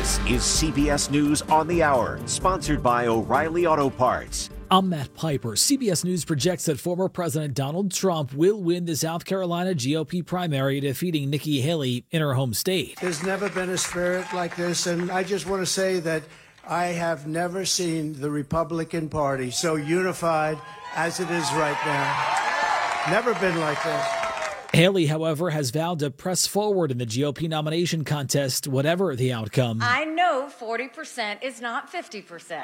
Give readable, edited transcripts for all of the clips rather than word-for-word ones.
This is CBS News on the Hour, sponsored by O'Reilly Auto Parts. I'm Matt Piper. CBS News projects that former President Donald Trump will win the South Carolina GOP primary, defeating Nikki Haley in her home state. There's never been a spirit like this, and I just want to say that I have never seen the Republican Party so unified as it is right now. Never been like this. Haley, however, has vowed to press forward in the GOP nomination contest, whatever the outcome. I know 40% is not 50%.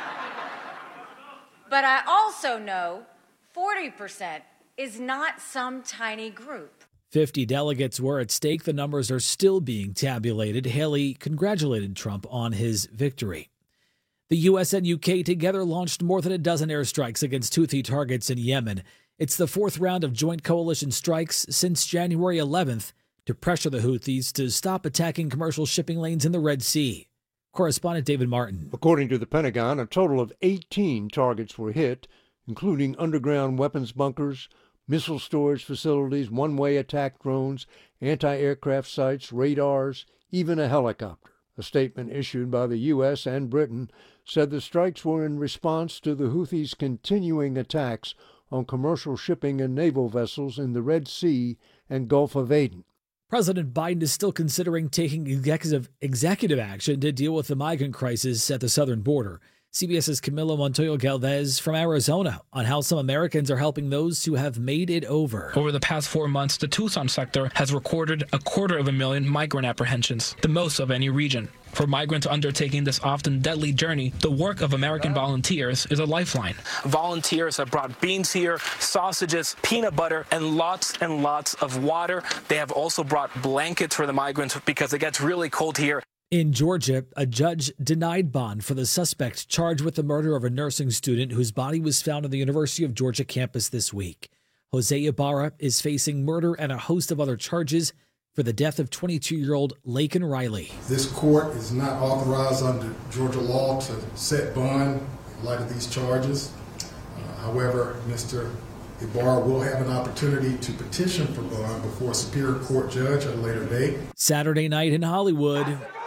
But I also know 40% is not some tiny group. 50 delegates were at stake. The numbers are still being tabulated. Haley congratulated Trump on his victory. The U.S. and U.K. together launched more than a dozen airstrikes against Houthi targets in Yemen. It's the fourth round of joint coalition strikes since January 11th to pressure the Houthis to stop attacking commercial shipping lanes in the Red Sea. Correspondent David Martin. According to the Pentagon, a total of 18 targets were hit, including underground weapons bunkers, missile storage facilities, one-way attack drones, anti-aircraft sites, radars, even a helicopter. A statement issued by the U.S. and Britain said the strikes were in response to the Houthis' continuing attacks on commercial shipping and naval vessels in the Red Sea and Gulf of Aden. President Biden is still considering taking executive action to deal with the migrant crisis at the southern border. CBS's Camilo Montoyo Galvez from Arizona on how some Americans are helping those who have made it over. Over the past 4 months, the Tucson sector has recorded 250,000 migrant apprehensions, the most of any region. For migrants undertaking this often deadly journey, the work of American volunteers is a lifeline. Volunteers have brought beans here, sausages, peanut butter, and lots of water. They have also brought blankets for the migrants because it gets really cold here. In Georgia, a judge denied bond for the suspect charged with the murder of a nursing student whose body was found on the University of Georgia campus this week. Jose Ibarra is facing murder and a host of other charges for the death of 22-year-old Laken Riley. This court is not authorized under Georgia law to set bond in light of these charges. However, Mr. Ibarra will have an opportunity to petition for bond before a Superior Court judge at a later date. Saturday night in Hollywood.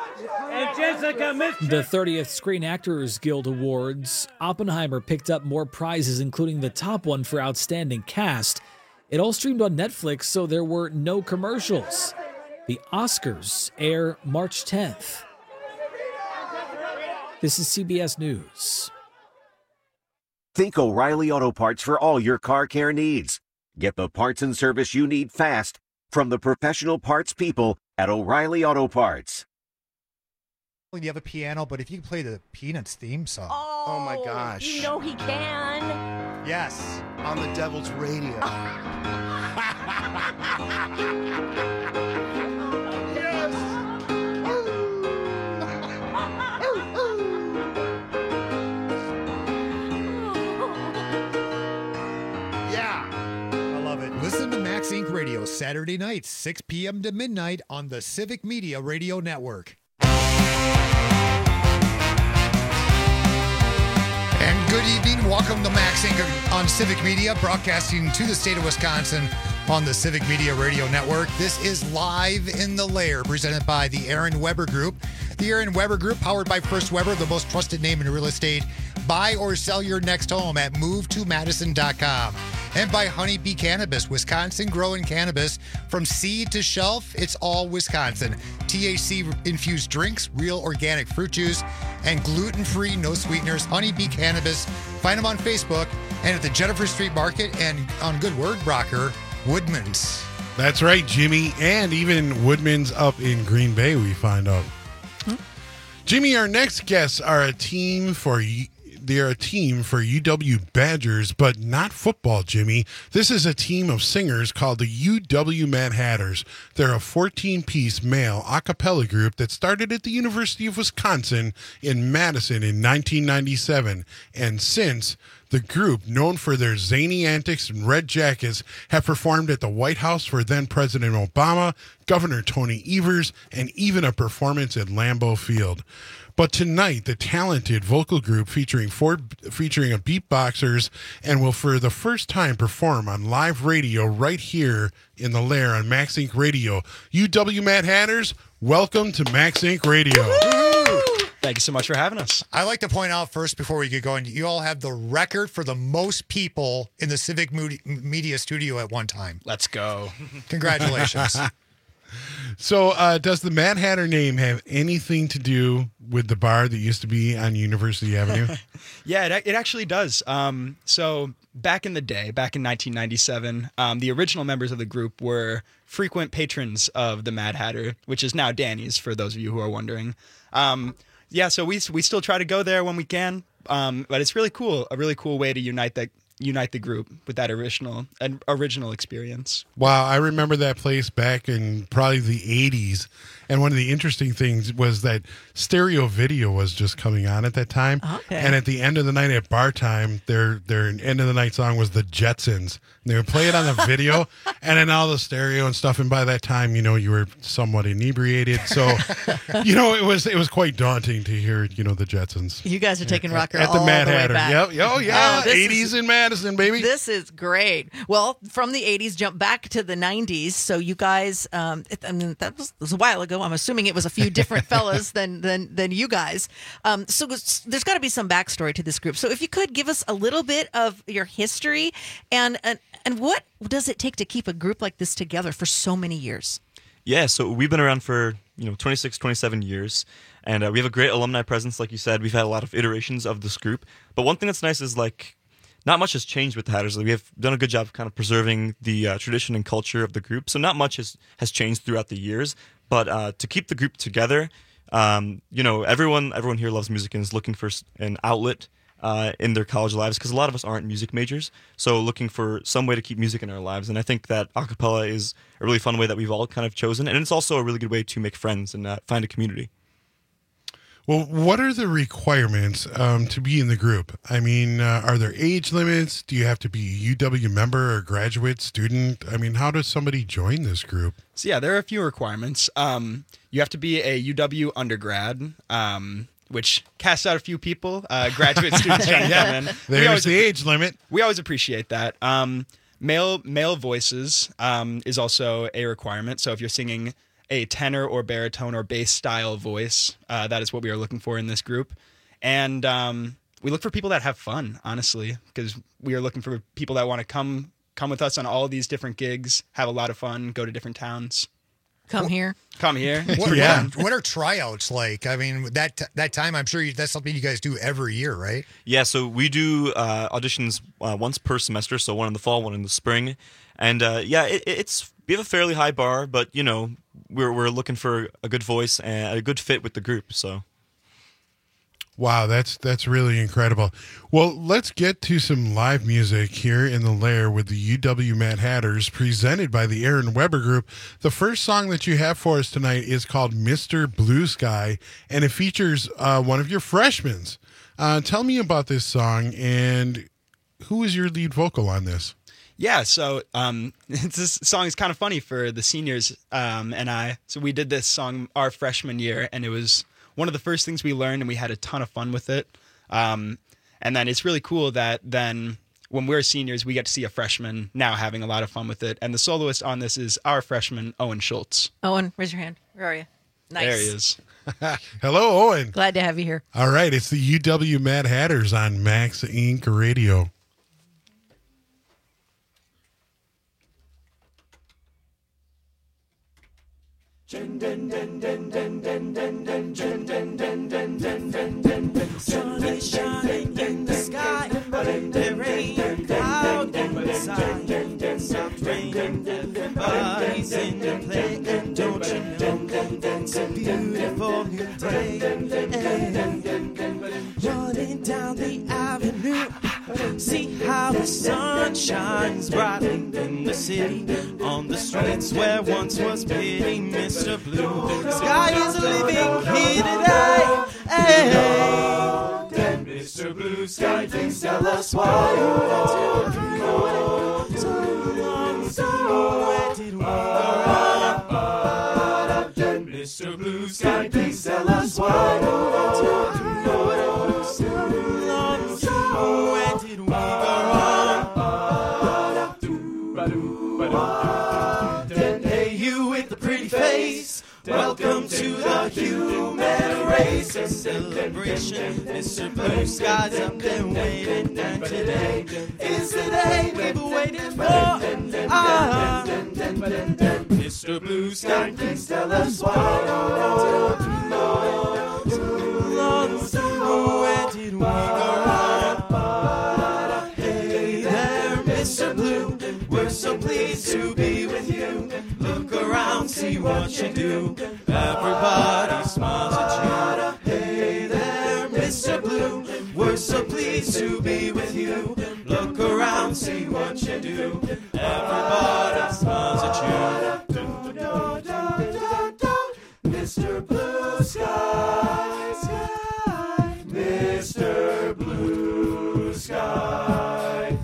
The 30th Screen Actors Guild Awards. Oppenheimer picked up more prizes, including the top one for Outstanding Cast. It all streamed on Netflix, so there were no commercials. The Oscars air March 10th. This is CBS News. Think O'Reilly Auto Parts for all your car care needs. Get the parts and service you need fast from the professional parts people at O'Reilly Auto Parts. You have a piano, but if you play the Peanuts theme song. Oh my gosh. You know he can. Yes. On the Devil's Radio. Yes. Yeah. I love it. Listen to Max Inc. Radio Saturday nights, 6 p.m. to midnight on the Civic Media Radio Network. And good evening. Welcome to Max Inc. on Civic Media, broadcasting to the state of Wisconsin on the Civic Media Radio Network. This is Live in the Lair, presented by the Aaron Weber Group. The Aaron Weber Group, powered by First Weber, the most trusted name in real estate. Buy or sell your next home at movetomadison.com. And by Honeybee Cannabis, Wisconsin growing cannabis from seed to shelf. It's all Wisconsin. THC-infused drinks, real organic fruit juice, and gluten-free, no sweeteners. Honeybee Cannabis. Find them on Facebook and at the Jennifer Street Market and on Good Word Brocker, Woodman's. That's right, Jimmy, and even Woodman's up in Green Bay, we find out. Jimmy, our next guests are a team for UW Badgers, but not football, Jimmy. This is a team of singers called the UW Mad Hatters. They're a 14-piece male a cappella group that started at the University of Wisconsin in Madison in 1997, and since the group, known for their zany antics and red jackets, have performed at the White House for then-President Obama, Governor Tony Evers, and even a performance at Lambeau Field. But tonight, the talented vocal group featuring a beatboxers and will for the first time perform on live radio right here in the Lair on Max Inc. Radio. UW Mad Hatters, welcome to Max Inc. Radio. Woo-hoo! Thank you so much for having us. I like to point out first, before we get going, you all have the record for the most people in the Civic Media studio at one time. Let's go. Congratulations. So does the Mad Hatter name have anything to do with the bar that used to be on University Avenue? Yeah, it actually does. So back in the day, back in 1997, the original members of the group were frequent patrons of the Mad Hatter, which is now Danny's, for those of you who are wondering. Yeah, so we still try to go there when we can, but it's really cool, a really cool way to unite the group with that original experience. Wow, I remember that place back in probably the 80s. And one of the interesting things was that stereo video was just coming on at that time. Okay. And at the end of the night at bar time, their end of the night song was the Jetsons. And they would play it on the video and then all the stereo and stuff. And by that time, you were somewhat inebriated. So, it was quite daunting to hear, the Jetsons. You guys are taking rocker at the all Mad the way Hatter. back. Yep. Oh, yeah. Oh, 80s in Madison, baby. This is great. Well, from the 80s, jump back to the 90s. So you guys, that was a while ago. I'm assuming it was a few different fellas than you guys. So there's got to be some backstory to this group. So if you could give us a little bit of your history and what does it take to keep a group like this together for so many years? Yeah, so we've been around for 26, 27 years, and we have a great alumni presence. Like you said, we've had a lot of iterations of this group. But one thing that's nice is not much has changed with the Hatters. We have done a good job of kind of preserving the tradition and culture of the group. So not much has changed throughout the years. But to keep the group together, everyone here loves music and is looking for an outlet in their college lives, because a lot of us aren't music majors. So looking for some way to keep music in our lives. And I think that a cappella is a really fun way that we've all kind of chosen. And it's also a really good way to make friends and find a community. Well, what are the requirements to be in the group? I mean, are there age limits? Do you have to be a UW member or graduate student? I mean, how does somebody join this group? So yeah, there are a few requirements. You have to be a UW undergrad, which casts out a few people, graduate students trying to come in. There's the age limit. We always appreciate that. Male voices is also a requirement. So if you're singing a tenor or baritone or bass style voice, that is what we are looking for in this group. And we look for people that have fun, honestly, because we are looking for people that want to come with us on all these different gigs, have a lot of fun, go to different towns. Come here. What are tryouts like? I mean, that time, I'm sure that's something you guys do every year, right? Yeah, so we do auditions once per semester, so one in the fall, one in the spring. And we have a fairly high bar, but we're looking for a good voice and a good fit with the group. So, wow, that's really incredible. Well, let's get to some live music here in the Lair with the UW Mad Hatters, presented by the Aaron Weber Group. The first song that you have for us tonight is called "Mr. Blue Sky," and it features one of your freshmen. Tell me about this song and who is your lead vocal on this? Yeah, so this song is kind of funny for the seniors and I. So we did this song our freshman year, and it was one of the first things we learned, and we had a ton of fun with it. And then it's really cool that then when we're seniors, we get to see a freshman now having a lot of fun with it. And the soloist on this is our freshman, Owen Schultz. Owen, raise your hand. Where are you? Nice. There he is. Hello, Owen. Glad to have you here. All right, it's the UW Mad Hatters on Max Inc. Radio. Sun is shining in the sky, there ain't a cloud in sight. Stop raining, everybody's in the play. Don't you know it's a beautiful day? Running down the avenue, see how the sun shines brightly in the city, on the streets where once was pity. Mr. Blue Sky is living here today. Then Mr. Blue Sky, please tell us why. So long, so where did we go? Then Mr. Blue Sky, please tell us why. So long, so where did we go? Then hey, you with the pretty face, welcome to the human race. And still celebration. Mr. Blue Skies up there waiting, and today is the day we've been waiting for. Mr. Blue Sky, please tell us why. Where did we go wrong? Hey there, Mr. Blue, we're so pleased to be with you. Look around, see what you do. Everybody smiles at you. Hey there, Mr. Blue, we're so pleased to be with you. Look around, see what you do. Everybody smiles at you. Mr. Blue Sky, Mr. Blue Sky,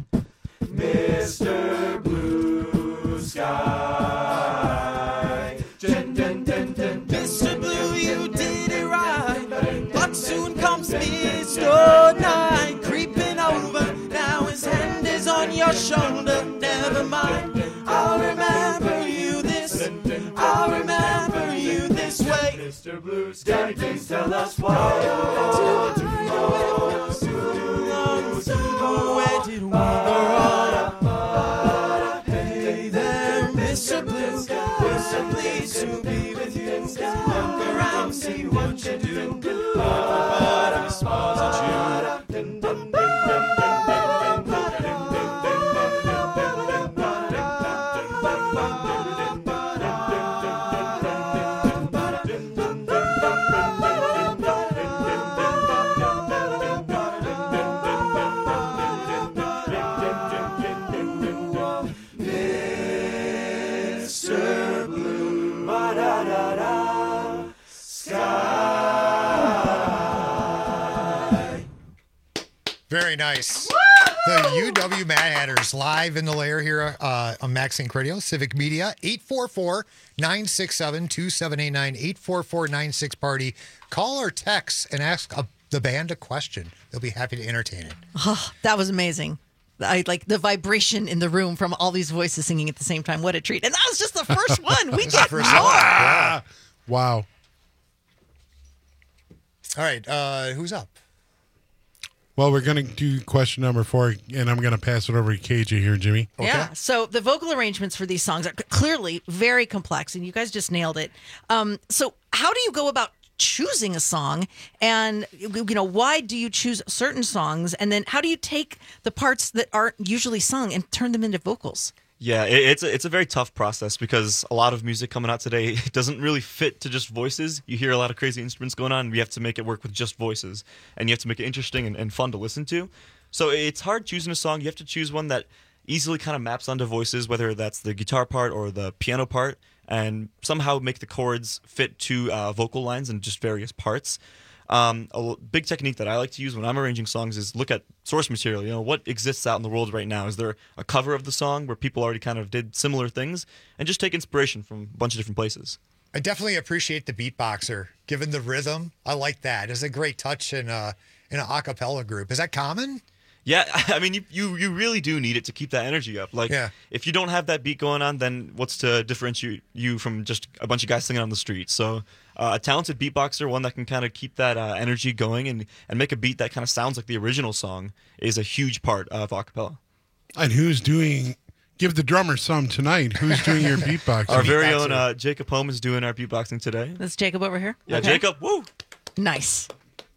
Mr. Blue Sky. Mr. Blue, you did it right, but soon comes Mr. Night creeping over. Now his hand is on your shoulder. Never mind, I'll remember you this. I'll remember you this way. Mr. Blue Sky, please tell us why. Where did we go wrong? Hey there, Mr. Blue, we're so pleased to be with you. Look around, see what you do. Everybody smiles at you. Mr. Blue, Sky. Very nice. The UW Mad Hatters live in the lair here on Max Inc. Radio, Civic Media, 844-967-2789, 844-96-PARTY. Call or text and ask the band a question. They'll be happy to entertain it. Oh, that was amazing. I like the vibration in the room from all these voices singing at the same time. What a treat. And that was just the first one. We get more. Wow. All right. Who's up? Well, we're going to do question number 4, and I'm going to pass it over to KJ here, Jimmy. Okay. Yeah. So the vocal arrangements for these songs are clearly very complex, and you guys just nailed it. So how do you go about choosing a song, and why do you choose certain songs, and then how do you take the parts that aren't usually sung and turn them into vocals? Yeah, it's a very tough process because a lot of music coming out today doesn't really fit to just voices. You hear a lot of crazy instruments going on, and we have to make it work with just voices, and you have to make it interesting and fun to listen to. So it's hard choosing a song. You have to choose one that easily kind of maps onto voices, whether that's the guitar part or the piano part, and somehow make the chords fit to vocal lines and just various parts. A big technique that I like to use when I'm arranging songs is look at source material. What exists out in the world right now? Is there a cover of the song where people already kind of did similar things? And just take inspiration from a bunch of different places. I definitely appreciate the beatboxer, given the rhythm. I like that. It's a great touch in an a cappella group. Is that common? Yeah, I mean, you really do need it to keep that energy up. Like, if you don't have that beat going on, then what's to differentiate you from just a bunch of guys singing on the street? So a talented beatboxer, one that can kind of keep that energy going and make a beat that kind of sounds like the original song, is a huge part of a cappella. And who's doing... Give the drummer some tonight. Who's doing your beatboxing? Our very own Jacob Holm is doing our beatboxing today. That's Jacob over here? Yeah, okay. Jacob, woo! Nice.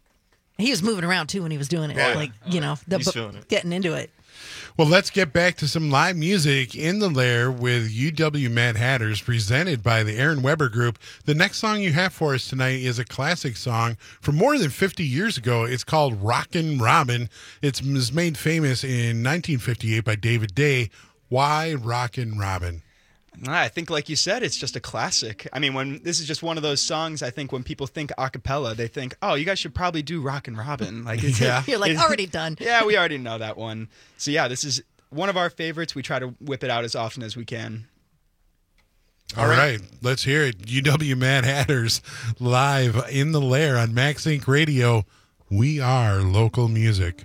He was moving around, too, when he was doing it. Yeah. He's feeling it. Getting into it. Well, let's get back to some live music in the lair with UW Mad Hatters, presented by the Aaron Weber Group. The next song you have for us tonight is a classic song from more than 50 years ago. It's called Rockin' Robin. It was made famous in 1958 by David Day. Why Rockin' Robin? I think, like you said, it's just a classic. I mean, this is just one of those songs. I think when people think a cappella, they think, "Oh, you guys should probably do Rockin' Robin." Like, You're like, already done. Yeah, we already know that one. So yeah, this is one of our favorites. We try to whip it out as often as we can. All right, let's hear it. UW Mad Hatters live in the lair on Max Inc. Radio. We are local music.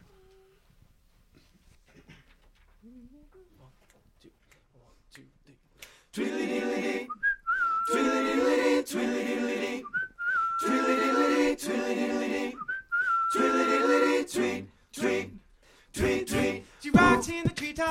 Tweedledee, tweedledee, tweedledee, tweedledee, tweedledee, tweedledee.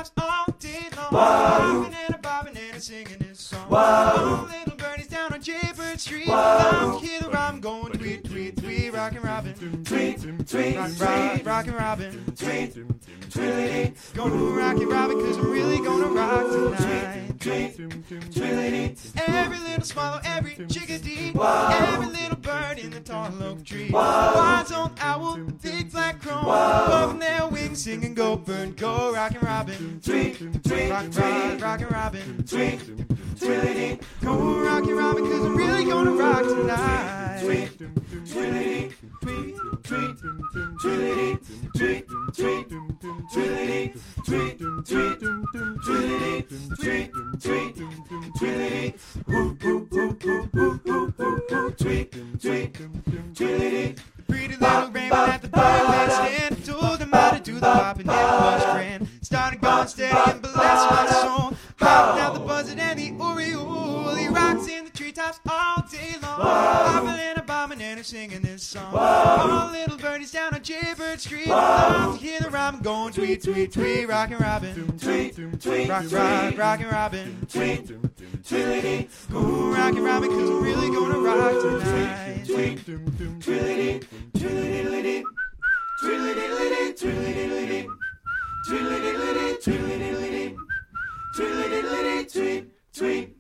treetops all day long. Bobbing and a bobbing and a singing this song. All little birdies down on Jaybird Street. Now hear the rhyme going tweet, tweet, tweet, rockin' robin. Tweet, tweet, rockin' robin. Tweet, tweet, gonna rockin' robin, cause I'm really gonna rock tonight. Tweet, tweet, every little swallow, every chickadee, every little bird in the tall oak tree. Wise-old owl, big black crow, above their wings singing go bird, go rockin' robin. Tweet, tweet, rockin' robin. Tweet, tweet, go rockin' robin, cause I'm really gonna rock tonight. Tweet, tweet, tweet, tweet, tweet, tweet, tweet, tweet, tweet, tweet, tweet, tweet, tweet, whoop, whoop, whoop, whoop, whoop, whoop, whoop, tweet, tweet, tweet. Pretty little rainbow at the bird stand, told them how to do the hop and it was grand. Started going steady and bless my soul. Hopped out the buzzard and the oriole. He rocks in the treetops all day long. Bobbing and a bombing and a singing this song. All little birdies down on Jaybird Street. Love to hear the rhyme going tweet, tweet, tweet, rockin' robin. Tweet, tweet, rockin' robin. Tweet, tweet, go rockin' robin, cause I'm really gonna rock tonight. Tweet, tweet, tweet, tweet, tweet, tweet, tweet.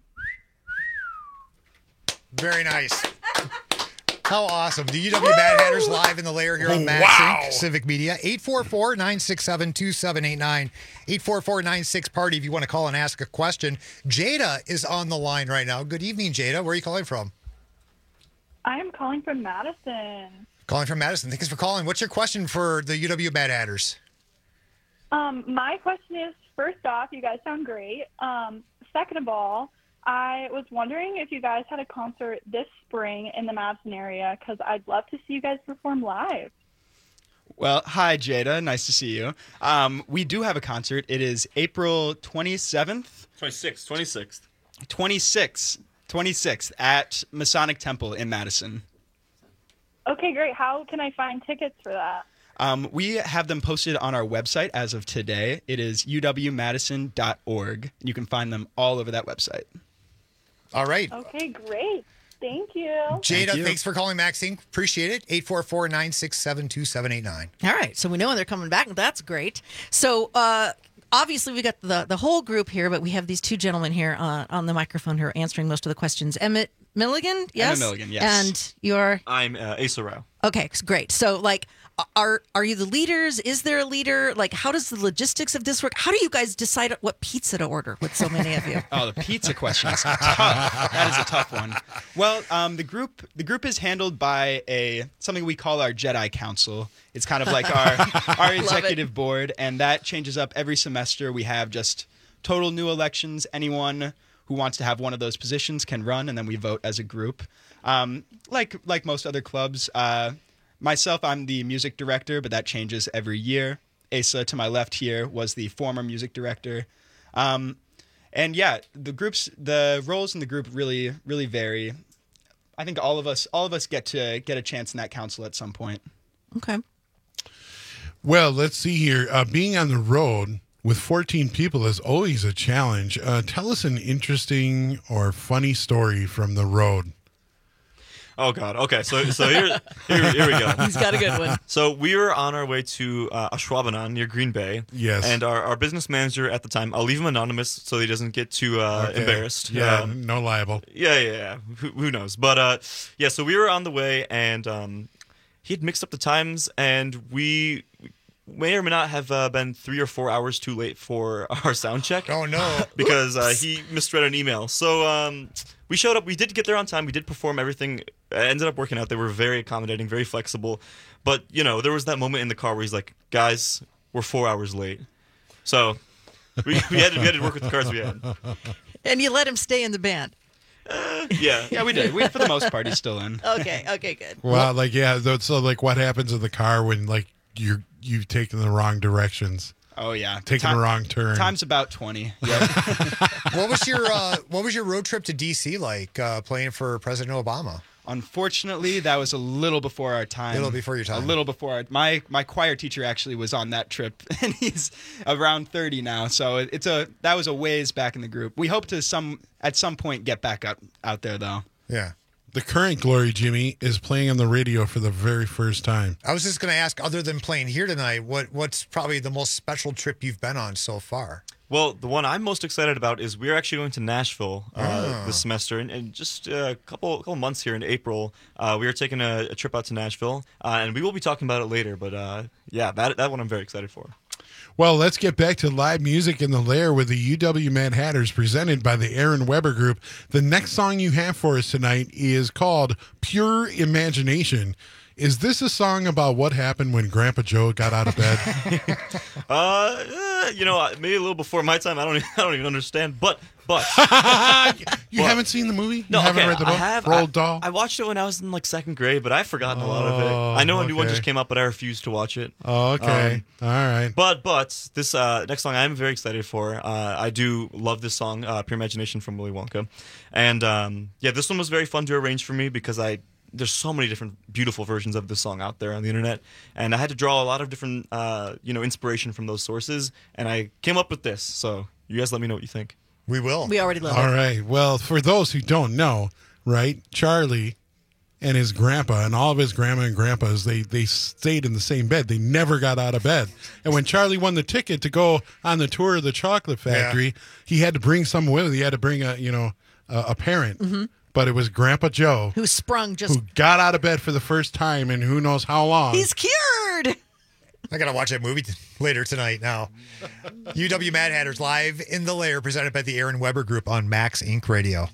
Very nice. How awesome. The UW Mad Hatters live in the lair here on MaxSync Civic Media. 844-967-2789. 844-96-PARTY if you want to call and ask a question. Jada is on the line right now. Good evening, Jada. Where are you calling from? I am calling from Madison. Calling from Madison. Thanks for calling. What's your question for the UW Mad Hatters? My question is, first off, you guys sound great. Second of all, I was wondering if you guys had a concert this spring in the Madison area, because I'd love to see you guys perform live. Well, hi, Jada. Nice to see you. We do have a concert. It is April 27th? 26th at Masonic Temple in Madison. Okay, great. How can I find tickets for that? We have them posted on our website as of today. It is uwmadison.org. You can find them all over that website. All right. Okay, great. Thank you. Jada, thanks for calling MaxSync. Appreciate it. 844-967-2789. All right, so we know when they're coming back. That's great. So obviously we got the whole group here, but we have these two gentlemen here on the microphone who are answering most of the questions. Emmett Milligan, yes? Emmett Milligan, yes. And you're? I'm Asa Rao. Okay, great. So, like, are you the leaders? Is there a leader? Like, how does the logistics of this work? How do you guys decide what pizza to order with so many of you? Oh, the pizza question is tough. That is a tough one. Well, the group is handled by something we call our Jedi Council. It's kind of like our executive board, and that changes up every semester. We have just total new elections. Anyone who wants to have one of those positions can run, and then we vote as a group. Like most other clubs, myself, I'm the music director, but that changes every year. Asa, to my left here, was the former music director. And yeah, the roles in the group really, really vary. I think all of us get a chance in that council at some point. Okay. Well, let's see here. Being on the road with 14 people is always a challenge. Tell us an interesting or funny story from the road. Oh God. Okay. So here we go. He's got a good one. So we were on our way to Ashwaubenon near Green Bay. Yes. And our business manager at the time, I'll leave him anonymous so he doesn't get too embarrassed. Yeah. No libel. Yeah. Who knows? But yeah. So we were on the way, and he had mixed up the times, and we may or may not have been 3 or 4 hours too late for our sound check. Oh no! Because he misread an email. So we showed up. We did get there on time. We did perform everything. It ended up working out. They were very accommodating, very flexible. But there was that moment in the car where he's like, "Guys, we're 4 hours late." So we had to work with the cards we had. And you let him stay in the band. Yeah, we did. For the most part, he's still in. Okay, good. Well, so what happens in the car when you've taken the wrong directions? Oh yeah, taking the wrong turn. Time's about 20. Yep. What was your road trip to DC like, playing for President Obama? Unfortunately, that was a little before our time. A little before your time. A little before my choir teacher actually was on that trip, and he's around 30 now. So that was a ways back in the group. We hope to at some point get back out there though. Yeah. The current Glory, Jimmy, is playing on the radio for the very first time. I was just going to ask, other than playing here tonight, what's probably the most special trip you've been on so far? Well, the one I'm most excited about is we're actually going to Nashville this semester, and just a couple months here in April, we are taking a trip out to Nashville, and we will be talking about it later. But that one I'm very excited for. Well, let's get back to live music in the Lair with the UW Mad Hatters, presented by the Aaron Weber Group. The next song you have for us tonight is called Pure Imagination. Is this a song about what happened when Grandpa Joe got out of bed? Maybe a little before my time. I don't even understand. But you haven't seen the movie? No, you haven't okay, read the book? I have. Roald Dahl? I watched it when I was in second grade, but I've forgotten a lot of it. I know a new one just came out, but I refused to watch it. Oh, okay. All right. But this next song I'm very excited for. I do love this song, Pure Imagination from Willy Wonka. And this one was very fun to arrange for me because there's so many different beautiful versions of this song out there on the internet, and I had to draw a lot of different inspiration from those sources, and I came up with this. So you guys let me know what you think. We will. We already love it. All right. Well, for those who don't know, right, Charlie and his grandpa and all of his grandma and grandpas, they stayed in the same bed. They never got out of bed. And when Charlie won the ticket to go on the tour of the chocolate factory, he had to bring someone with him. He had to bring a parent. Mm-hmm. But it was Grandpa Joe who got out of bed for the first time in who knows how long. He's cured. I got to watch that movie later tonight now. UW Mad Hatters live in the Lair, presented by the Aaron Weber Group on Max Inc. Radio.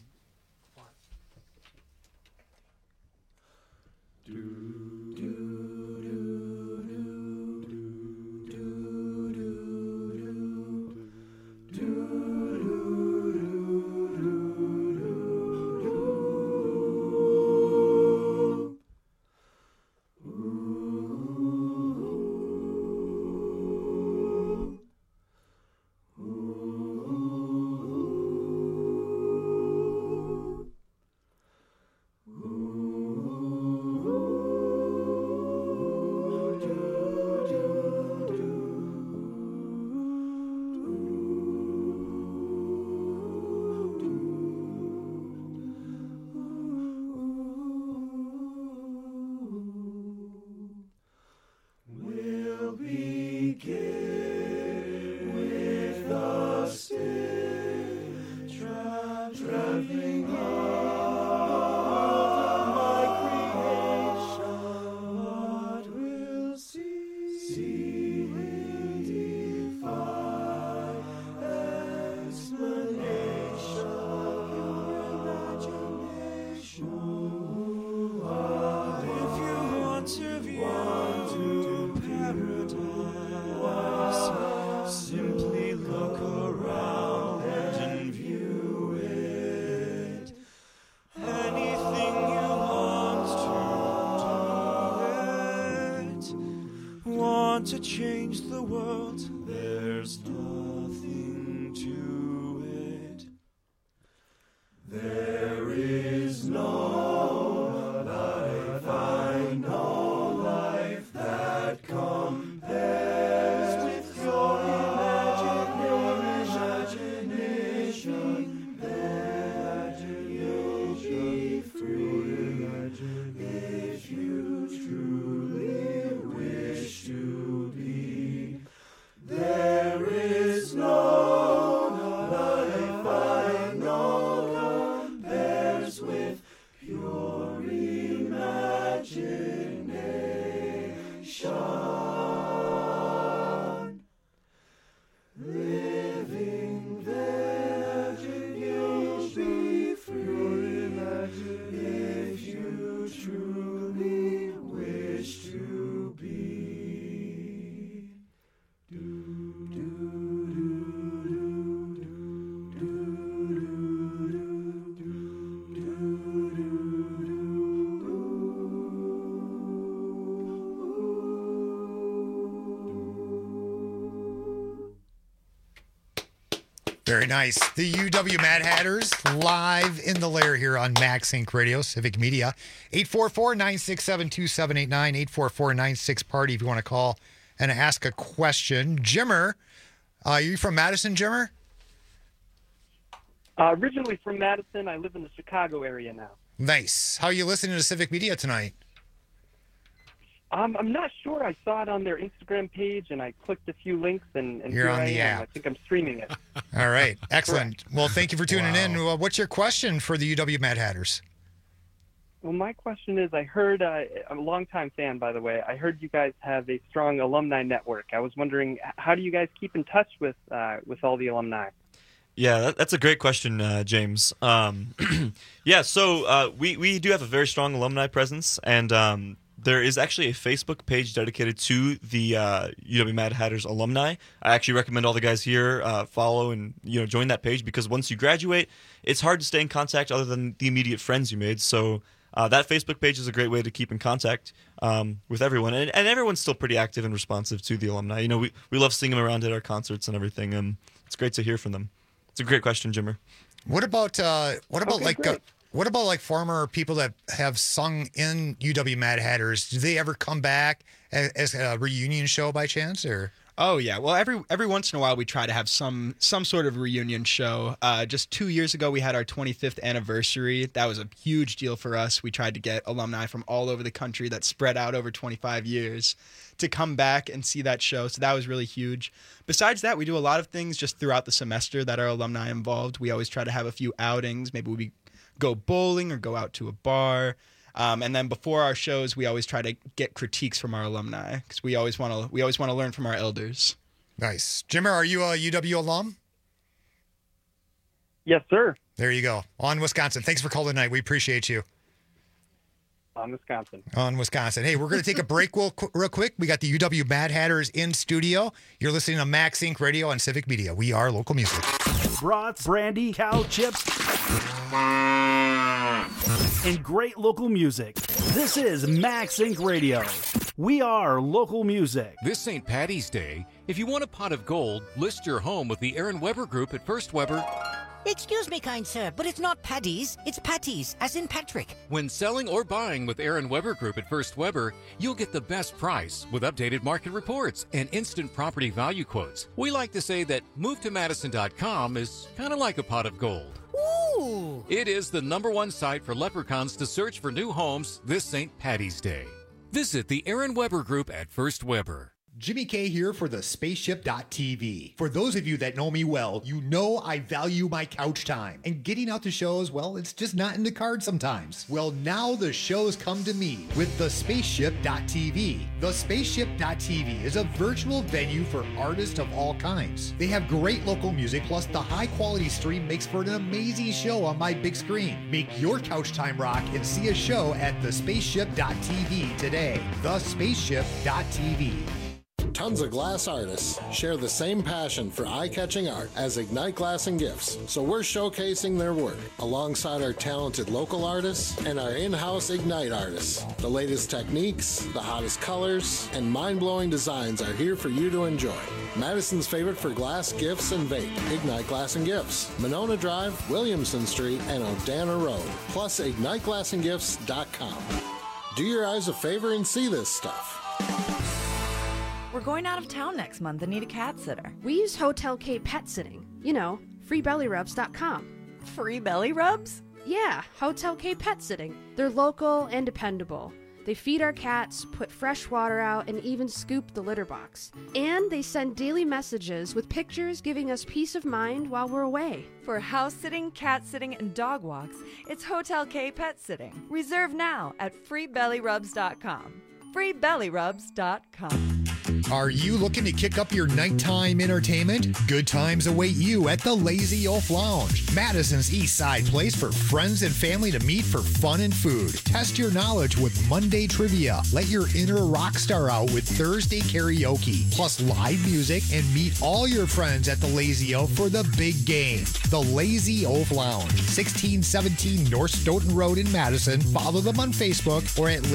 To change the world, there's nothing to it. There is no life, I know life that compares with your imagination. That you'll be free if you truly wish to be. There is Very nice. The UW Mad Hatters live in the lair here on Max Inc. Radio, Civic Media. 844-967-2789, 844-96-PARTY if you want to call and ask a question. Jimmer, are you from Madison, Jimmer? Originally from Madison. I live in the Chicago area now. Nice. How are you listening to Civic Media tonight? I'm not sure. I saw it on their Instagram page, and I clicked a few links, and You're here on I the am. app. I think I'm streaming it. All right. Excellent. Well, thank you for tuning in. What's your question for the UW Mad Hatters? Well, my question is, I heard, I'm a longtime fan, by the way. I heard you guys have a strong alumni network. I was wondering, how do you guys keep in touch with all the alumni? Yeah, that's a great question, James. Yeah, so we do have a very strong alumni presence, and there is actually a Facebook page dedicated to the UW Mad Hatters alumni. I actually recommend all the guys here follow and join that page, because once you graduate, it's hard to stay in contact other than the immediate friends you made. So that Facebook page is a great way to keep in contact with everyone, and everyone's still pretty active and responsive to the alumni. We love seeing them around at our concerts and everything, and it's great to hear from them. It's a great question, Jimmer. What about former people that have sung in UW Mad Hatters? Do they ever come back as a reunion show by chance, or? Oh yeah, well every once in a while we try to have some sort of reunion show. Just 2 years ago we had our 25th anniversary. That was a huge deal for us. We tried to get alumni from all over the country that spread out over 25 years to come back and see that show. So that was really huge. Besides that, we do a lot of things just throughout the semester that are alumni involved. We always try to have a few outings. Maybe we go bowling or go out to a bar. And then before our shows, we always try to get critiques from our alumni, because we always want to learn from our elders. Nice. Jimmer, are you a UW alum? Yes, sir. There you go. On Wisconsin. Thanks for calling tonight. We appreciate you. On Wisconsin. On Wisconsin. Hey, we're going to take a break real quick. We got the UW Mad Hatters in studio. You're listening to Max Inc. Radio on Civic Media. We are local music. Brats, brandy, cow chips, and great local music. This is Max Inc. Radio. We are local music. This St. Paddy's Day, if you want a pot of gold, list your home with the Aaron Weber Group at First Weber. Excuse me, kind sir, but it's not Paddy's, it's Patties, as in Patrick. When selling or buying with Aaron Weber Group at First Weber, you'll get the best price with updated market reports and instant property value quotes. We like to say that MoveToMadison.com is kind of like a pot of gold. Ooh! It is the #1 site for leprechauns to search for new homes this St. Paddy's Day. Visit the Aaron Weber Group at First Weber. Jimmy K here for the Spaceship.tv. For those of you that know me well, you know I value my couch time. And getting out to shows, well, it's just not in the cards sometimes. Well, now the shows come to me with the Spaceship.tv. The Spaceship.tv is a virtual venue for artists of all kinds. They have great local music, plus the high-quality stream makes for an amazing show on my big screen. Make your couch time rock and see a show at the Spaceship.tv today. The Spaceship.tv. Tons of glass artists share the same passion for eye-catching art as Ignite Glass and Gifts, so we're showcasing their work alongside our talented local artists and our in-house Ignite artists. The latest techniques, the hottest colors, and mind-blowing designs are here for you to enjoy. Madison's favorite for glass, gifts, and vape, Ignite Glass and Gifts, Monona Drive, Williamson Street, and Odana Road, plus IgniteGlassandGifts.com. Do your eyes a favor and see this stuff. We're going out of town next month and need a cat sitter. We use Hotel K Pet Sitting. You know, freebellyrubs.com. Free belly rubs? Yeah, Hotel K Pet Sitting. They're local and dependable. They feed our cats, put fresh water out, and even scoop the litter box. And they send daily messages with pictures giving us peace of mind while we're away. For house sitting, cat sitting, and dog walks, it's Hotel K Pet Sitting. Reserve now at freebellyrubs.com. freebellyrubs.com. Are you looking to kick up your nighttime entertainment? Good times await you at the Lazy Oaf Lounge, Madison's East Side place for friends and family to meet for fun and food. Test your knowledge with Monday trivia. Let your inner rock star out with Thursday karaoke, plus live music, and meet all your friends at the Lazy Oaf for the big game. The Lazy Oaf Lounge, 1617 North Stoughton Road in Madison. Follow them on Facebook or at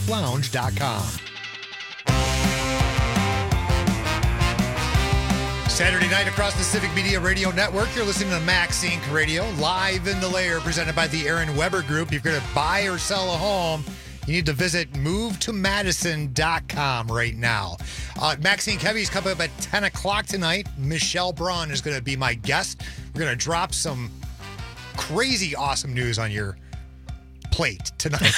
lazyoaflounge.com. Saturday night across the Civic Media Radio Network. You're listening to Max Inc. Radio, live in the lair, presented by the Aaron Weber Group. If you're going to buy or sell a home, you need to visit movetomadison.com right now. Max Inc. Heavy's coming up at 10 o'clock tonight. Michelle Braun is going to be my guest. We're going to drop some crazy awesome news on your plate tonight.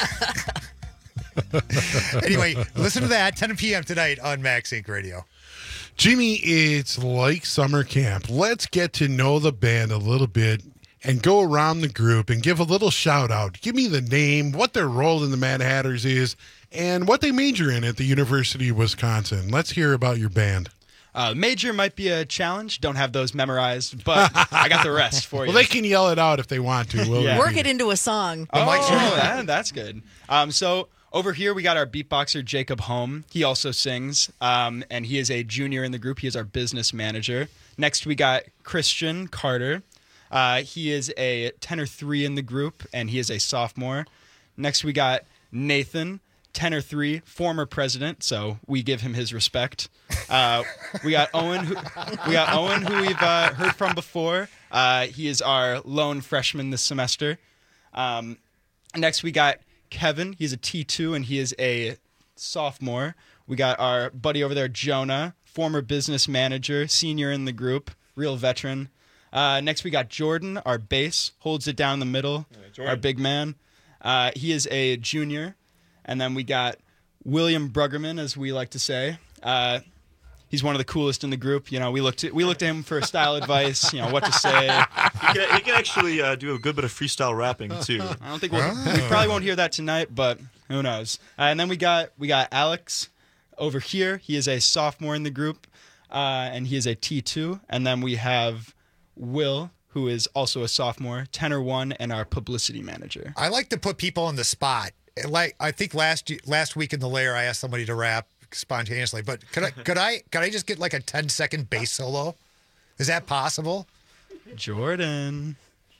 Anyway, listen to that, 10 p.m. tonight on Max Inc. Radio. Jimmy, it's like summer camp. Let's get to know the band a little bit and go around the group and give a little shout out. Give me the name, what their role in the Mad Hatters is, and what they major in at the University of Wisconsin. Let's hear about your band. Major might be a challenge. Don't have those memorized, but I got the rest for you. Well, they can yell it out if they want to. Yeah. Work it into a song. That's good. So over here, we got our beatboxer, Jacob Holm. He also sings, and he is a junior in the group. He is our business manager. Next, we got Christian Carter. He is a tenor 3 in the group, and he is a sophomore. Next, we got Nathan, tenor 3, former president, so we give him his respect. We got Owen, who we've heard from before. He is our lone freshman this semester. Next, we got Kevin. He's a T2, and he is a sophomore. We got our buddy over there, Jonah, former business manager, senior in the group, real veteran. Next, we got Jordan, our bass, holds it down the middle, our big man. He is a junior. And then we got William Bruggerman, as we like to say. He's one of the coolest in the group. You know, we looked at him for style advice. You know, what to say. He can actually do a good bit of freestyle rapping too. I don't think we probably won't hear that tonight, but who knows? And then we got Alex over here. He is a sophomore in the group, and he is a T2. And then we have Will, who is also a sophomore, tenor 1, and our publicity manager. I like to put people on the spot. Like I think last week in the lair, I asked somebody to rap spontaneously, but could I just get like a 10-second bass solo? Is that possible? Jordan.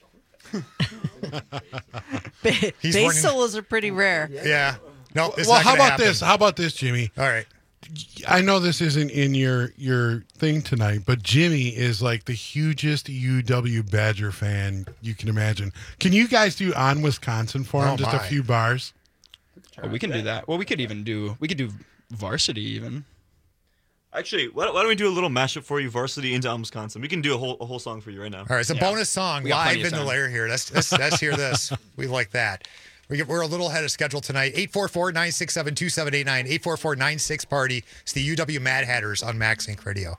Bass solos are pretty rare. Yeah. No. Well, how about this? How about this, Jimmy? All right. I know this isn't in your thing tonight, but Jimmy is like the hugest UW Badger fan you can imagine. Can you guys do On Wisconsin for him? Just a few bars? Oh, we can do that. Well, we could do Varsity even. Actually, why don't we do a little mashup for you, Varsity into Wisconsin? We can do a whole song for you right now. All right, it's a bonus song live in the lair here. Let's hear this. We like that. We're a little ahead of schedule tonight. 844-967-2789. 844-96-PARTY. It's the UW Mad Hatters on Max Inc. Radio.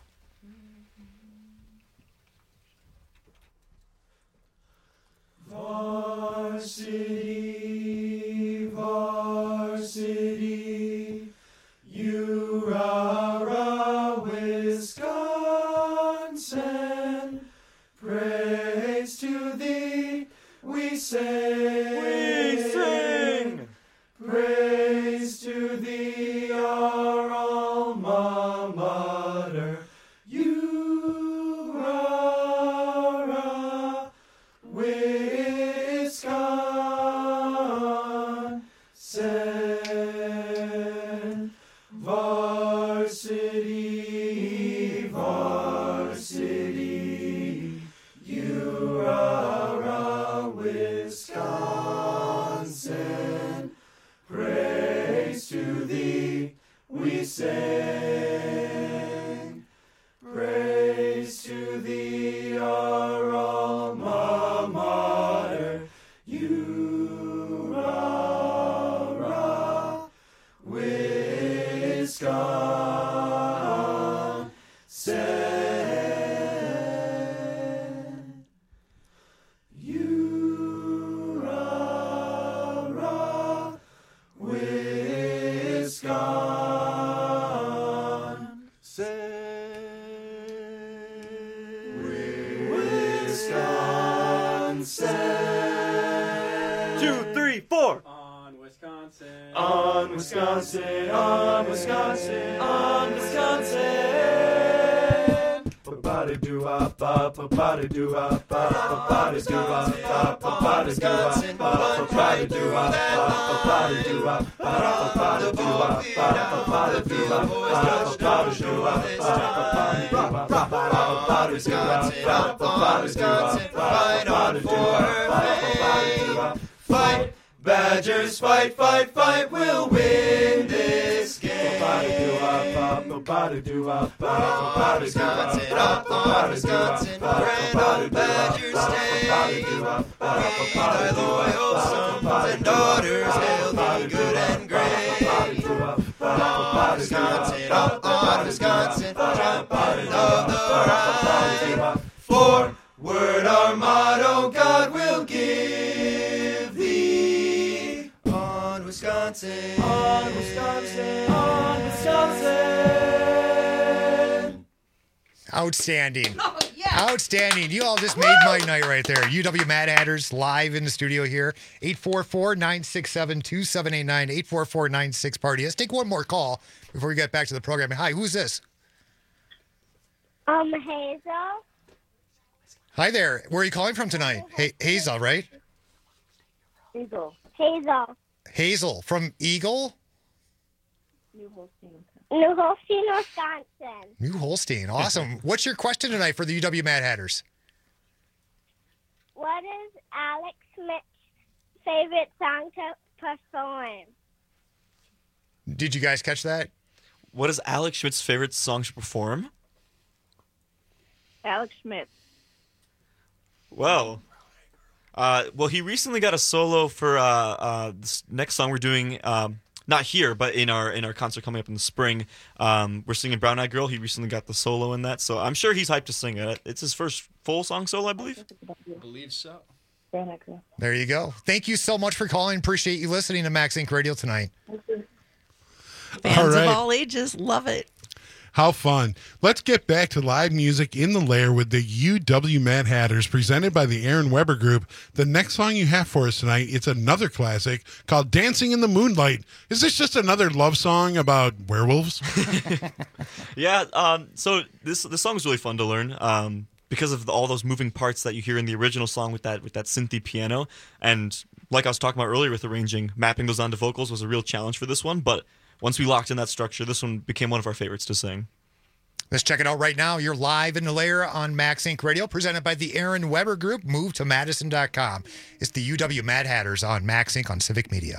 Varsity, varsity, Ura, Wisconsin, praise to thee, we sing. Praise to thee, our alma mater, Ura, Wisconsin. Varsity, varsity, Ura, Wisconsin. Praise to thee, we sing. Praise to thee, our alma mater, Ura, Wisconsin. Wisconsin. 2, 3, 4. On Wisconsin. On Wisconsin. On Wisconsin. On Wisconsin. Ba-ba-da-doo-ah-ba. Fight, Badgers, fight, fight, fight, we'll win this game. Wisconsin, up on Wisconsin, grand old Badgers Day. We thy loyal sons and daughters, hail thee good and great. Wisconsin, up on Wisconsin, champion of the right. Forward our motto, God will give thee. On Wisconsin, on Wisconsin, on Wisconsin. Outstanding. Outstanding. You all just made my night right there. UW Mad Hatters live in the studio here. 844-967-2789. 844-96-PARTY. Let's take one more call before we get back to the program. Hi, who's this? Hazel. Hi there. Where are you calling from tonight? Hazel, right? Hazel. Hazel from Eagle? New Holstein, Wisconsin. New Holstein. Awesome. What's your question tonight for the UW Mad Hatters? What is Alex Smith's favorite song to perform? Did you guys catch that? What is Alex Schmidt's favorite song to perform? Alex Smith. Well, he recently got a solo for this next song we're doing. Not here, but in our concert coming up in the spring. We're singing Brown Eyed Girl. He recently got the solo in that, so I'm sure he's hyped to sing it. It's his first full song solo, I believe. I believe so. Brown Eyed Girl. There you go. Thank you so much for calling. Appreciate you listening to Max Inc. Radio tonight. Fans right. of all ages love it. How fun. Let's get back to live music in the lair with the UW Mad Hatters presented by the Aaron Weber Group. The next song you have for us tonight, it's another classic called Dancing in the Moonlight. Is this just another love song about werewolves? Yeah, so this song is really fun to learn because of all those moving parts that you hear in the original song with that synthy piano. And like I was talking about earlier with arranging, mapping those onto vocals was a real challenge for this one, but once we locked in that structure, this one became one of our favorites to sing. Let's check it out right now. You're live in the lair on Max Inc. Radio, presented by the Aaron Weber Group. Move to Madison.com. It's the UW Mad Hatters on Max Inc. on Civic Media.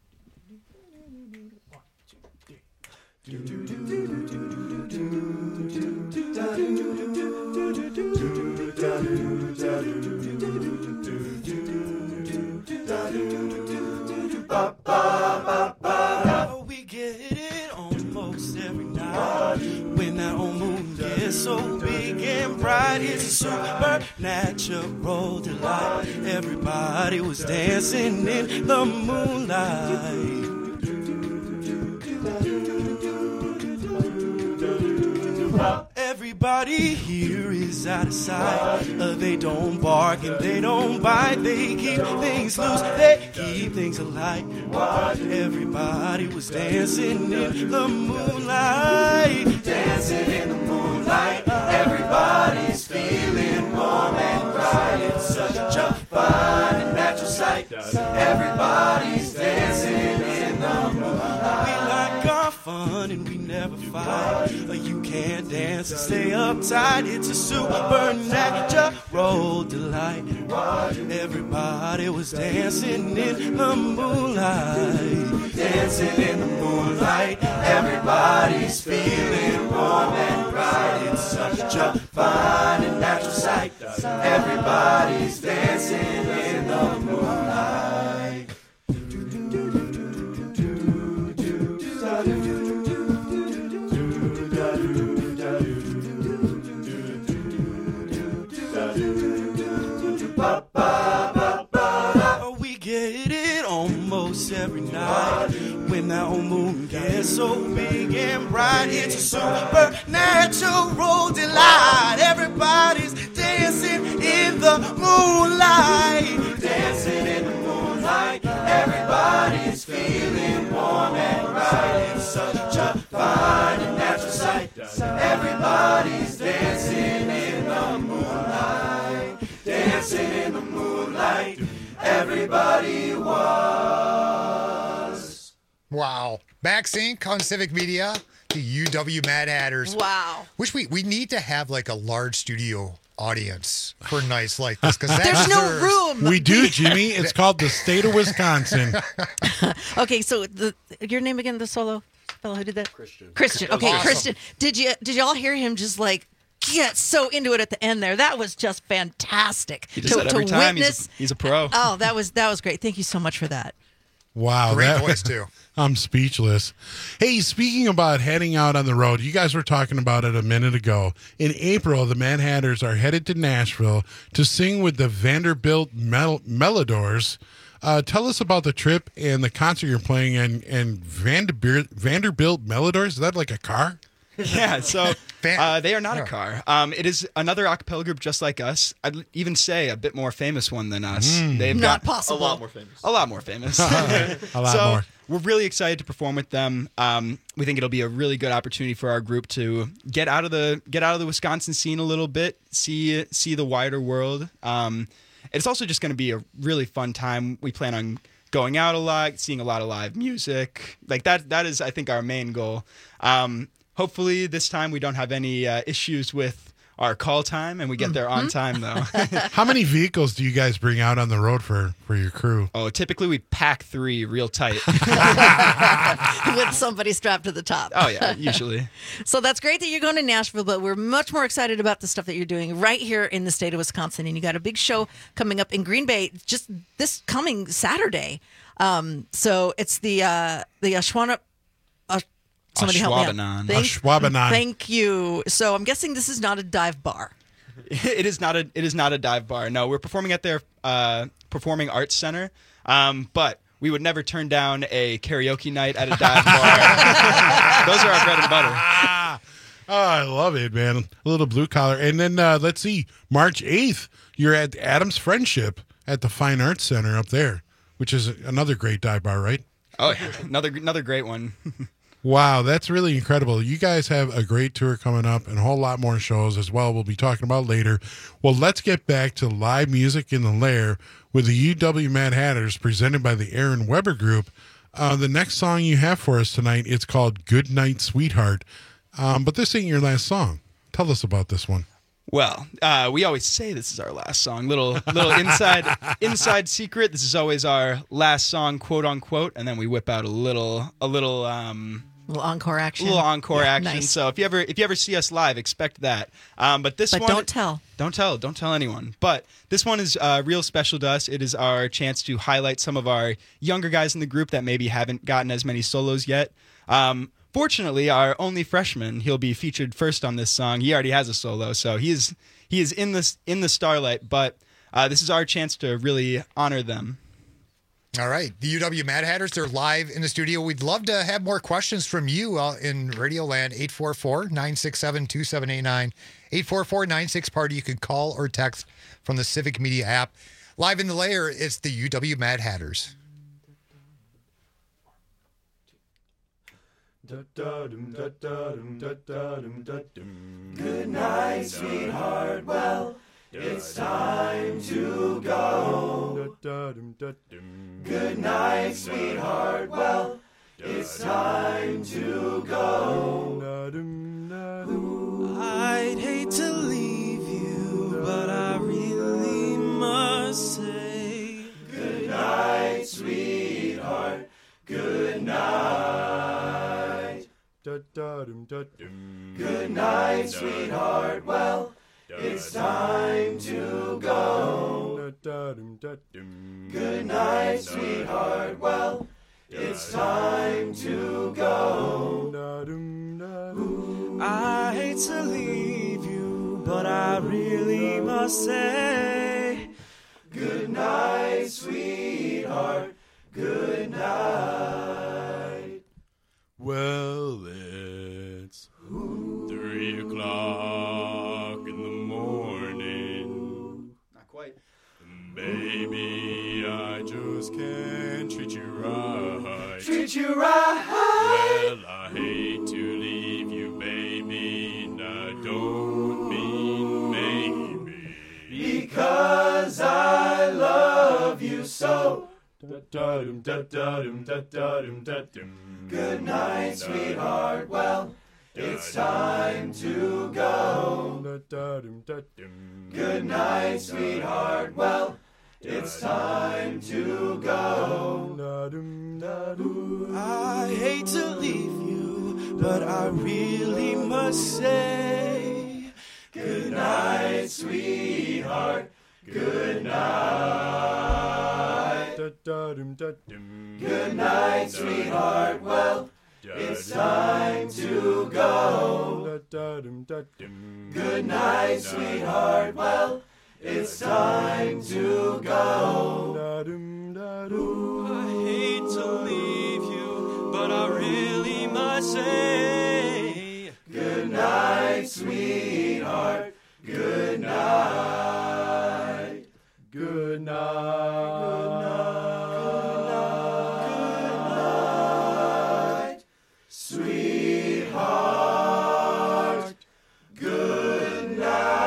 We get it almost every night when that old moon gets so big and bright. It's a supernatural delight. Everybody was dancing in the moonlight. Everybody here is out of sight. They don't bark and they don't bite. They keep things loose, they keep things alight. Everybody was dancing in the moonlight. Dancing in the moonlight. Everybody's feeling warm and bright. It's such a fine and natural sight. Everybody's dancing in the moonlight. We like our fun and we never fight. You can't dance and stay uptight. It's a supernatural delight. Everybody was dancing in the moonlight. Dancing in the moonlight. Everybody's feeling warm and bright. It's such a fine and natural sight. Everybody's dancing in the moonlight. We get it almost every night when that old moon gets so big and bright. It's a supernatural delight. Everybody's dancing in the moonlight. Dancing in the moonlight. Everybody's feeling warm and bright. It's such a fine and natural sight. Everybody's dancing in the moonlight. dancing in the moonlight. Everybody was. Wow. Max Inc. on Civic Media, the UW Mad Hatters. Wow. Which we need to have like a large studio audience for nights like this because There's no room. We do, Jimmy. It's called the state of Wisconsin. Okay, so your name again, the solo fellow who did that? Christian. Okay, Awesome. Christian. Did y'all hear him just like get so into it at the end there? That was just fantastic. He does that every time. He's a pro. Oh, that was great. Thank you so much for that. Wow. Great voice, too. I'm speechless. Hey, speaking about heading out on the road, you guys were talking about it a minute ago. In April, the Mad Hatters are headed to Nashville to sing with the Vanderbilt Melodors. Tell us about the trip and the concert you're playing and Vanderbilt Melodors. Is that like a car? Yeah, so they are not a car. It is another a cappella group just like us. I'd even say a bit more famous one than us. They've Not got possible. A lot more famous. A lot more famous. A lot so more. We're really excited to perform with them. We think it'll be a really good opportunity for our group to get out of the Wisconsin scene a little bit, see the wider world. It's also just going to be a really fun time. We plan on going out a lot, seeing a lot of live music. Like that is, I think, our main goal. Hopefully this time we don't have any issues with our call time and we get there on time, though. How many vehicles do you guys bring out on the road for your crew? Oh, typically we pack 3 real tight. With somebody strapped to the top. Oh, yeah, usually. So that's great that you're going to Nashville, but we're much more excited about the stuff that you're doing right here in the state of Wisconsin. And you got a big show coming up in Green Bay just this coming Saturday. So it's the Ashwana. Somebody help me out. Ashwaubenon. Thank you. So I'm guessing this is not a dive bar. It is not a dive bar. No, we're performing at their Performing Arts Center. But we would never turn down a karaoke night at a dive bar. Those are our bread and butter. Oh, I love it, man. A little blue collar. And then let's see, March 8th, you're at Adams Friendship at the Fine Arts Center up there, which is another great dive bar, right? Oh, yeah. Another great one. Wow, that's really incredible. You guys have a great tour coming up and a whole lot more shows as well we'll be talking about later. Well, let's get back to live music in the Lair with the UW Mad Hatters presented by the Aaron Weber Group. The next song you have for us tonight, it's called Good Night, Sweetheart. But this ain't your last song. Tell us about this one. Well, we always say this is our last song. Little inside secret. This is always our last song, quote unquote, and then we whip out a little encore action. Nice. So if you ever see us live, expect that. But this one, don't tell anyone. But this one is real special to us. It is our chance to highlight some of our younger guys in the group that maybe haven't gotten as many solos yet. Fortunately, our only freshman, he'll be featured first on this song. He already has a solo, so he is in the starlight. But this is our chance to really honor them. All right. The UW Mad Hatters, they're live in the studio. We'd love to have more questions from you in Radio Land, 844-967-2789, 844-96-PARTY. You can call or text from the Civic Media app. Live in the Lair, it's the UW Mad Hatters. Good night, sweetheart. Well, it's time to go. Good night, sweetheart. Well, it's time to go. I'd hate to leave you, but I really must say good night, sweetheart. Good night. Good night, sweetheart. Well, it's time to go. Good night, sweetheart. Well, it's time to go. I hate to leave you, but I really must say good night, sweetheart. Good night. Well, it's 3 o'clock in the morning. Not quite. Baby, I just can't treat you right. Treat you right. Well, I hate to leave you, baby, and I don't mean maybe. Because Good night, sweetheart. Well, it's time to go. Good night, sweetheart. Well, it's time to go. I hate to leave you, but I really must say, good night, sweetheart. Good night. Good night, sweetheart. Well, it's time to go. Good night, sweetheart. Well, it's time to go. I hate to leave you, but I really must say, good night, sweetheart. Good night. Good night. Sweetheart. Good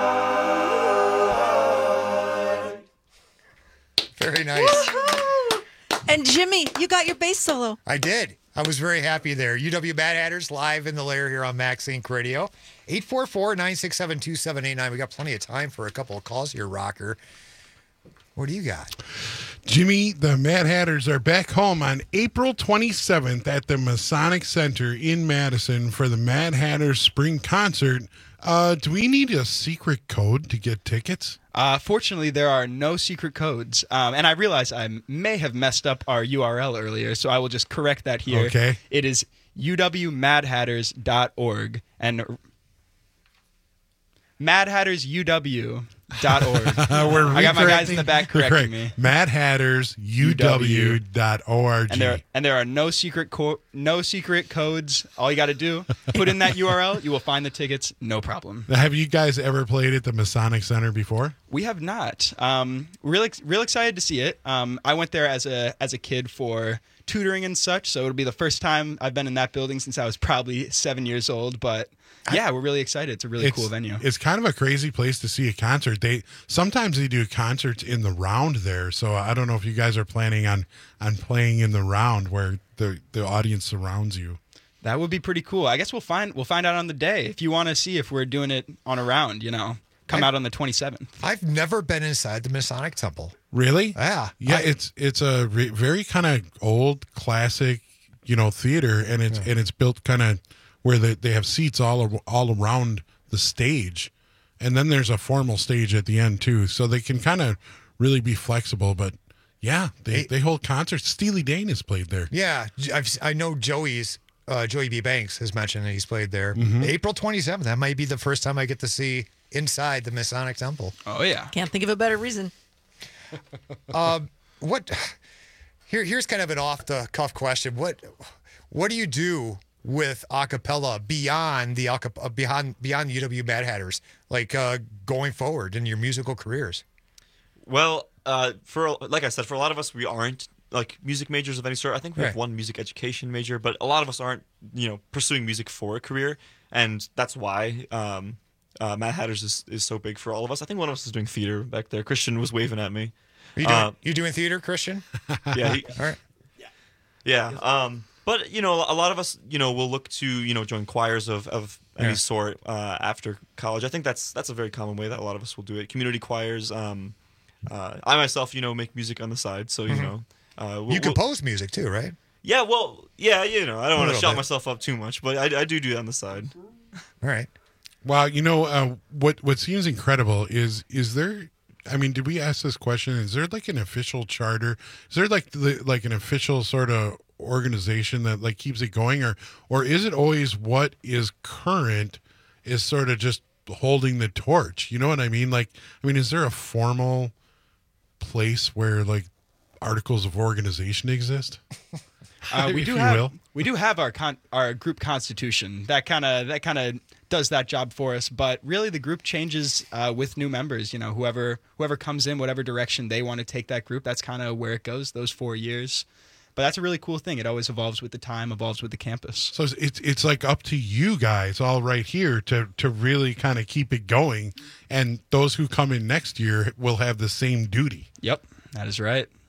night. Very nice. And Jimmy, you got your bass solo. I did. I was very happy there. UW Mad Hatters live in the lair here on Max Inc. Radio. 844-967-2789. We got plenty of time for a couple of calls here, Rocker. What do you got? Jimmy, the Mad Hatters are back home on April 27th at the Masonic Center in Madison for the Mad Hatters Spring Concert. Do we need a secret code to get tickets? Fortunately, there are no secret codes. And I realize I may have messed up our URL earlier, so I will just correct that here. Okay. It is uwmadhatters.org and madhattersuw.org. I got my guys in the back correcting me. madhattersuw.org. And there are no secret codes. All you got to do, put in that URL, you will find the tickets, no problem. Now, have you guys ever played at the Masonic Center before? We have not. Real excited to see it. I went there as a kid for tutoring and such, so it'll be the first time I've been in that building since I was probably 7 years old. But yeah, we're really excited. It's a really cool venue. It's kind of a crazy place to see a concert. Sometimes they do concerts in the round there, so I don't know if you guys are planning on playing in the round where the audience surrounds you. That would be pretty cool. I guess we'll find out on the day. If you want to see if we're doing it on a round, come out on the 27th. I've never been inside the Masonic Temple. Really? Yeah. Yeah, it's a very kind of old classic, theater, and it's built kind of where they have seats all around the stage, and then there's a formal stage at the end too, so they can kind of really be flexible. But yeah, they hold concerts. Steely Dan has played there. Yeah, I know Joey B. Banks has mentioned that he's played there. Mm-hmm. April 27th. That might be the first time I get to see inside the Masonic Temple. Oh yeah, can't think of a better reason. Here's kind of an off the cuff question. What do you do with a cappella beyond the UW Mad Hatters, like going forward in your musical careers? Well, like I said, for a lot of us, we aren't like music majors of any sort. I think we have one music education major, but a lot of us aren't, pursuing music for a career, and that's why Mad Hatters is so big for all of us. I think one of us is doing theater back there. Christian was waving at me. You doing theater, Christian? Yeah. All right. Yeah. But a lot of us, will look to join choirs of any sort after college. I think that's a very common way that a lot of us will do it. Community choirs. I myself, make music on the side, so you compose music too, right? Yeah. Well, yeah. I don't want to shout myself up too much, but I do that on the side. All right. Wow. What seems incredible is there. I mean, did we ask this question? Is there like an official charter? Is there like an official sort of organization that like keeps it going, or is it always what is current is sort of just holding the torch? You know what I mean? Is there a formal place where like articles of organization exist? We do have our group constitution that kind of does that job for us, but really the group changes with new members. Whoever comes in, whatever direction they want to take that group, that's kind of where it goes those 4 years. But that's a really cool thing. It always evolves with the time, evolves with the campus. So it's like up to you guys all right here to really kind of keep it going, and those who come in next year will have the same duty. Yep, that is right.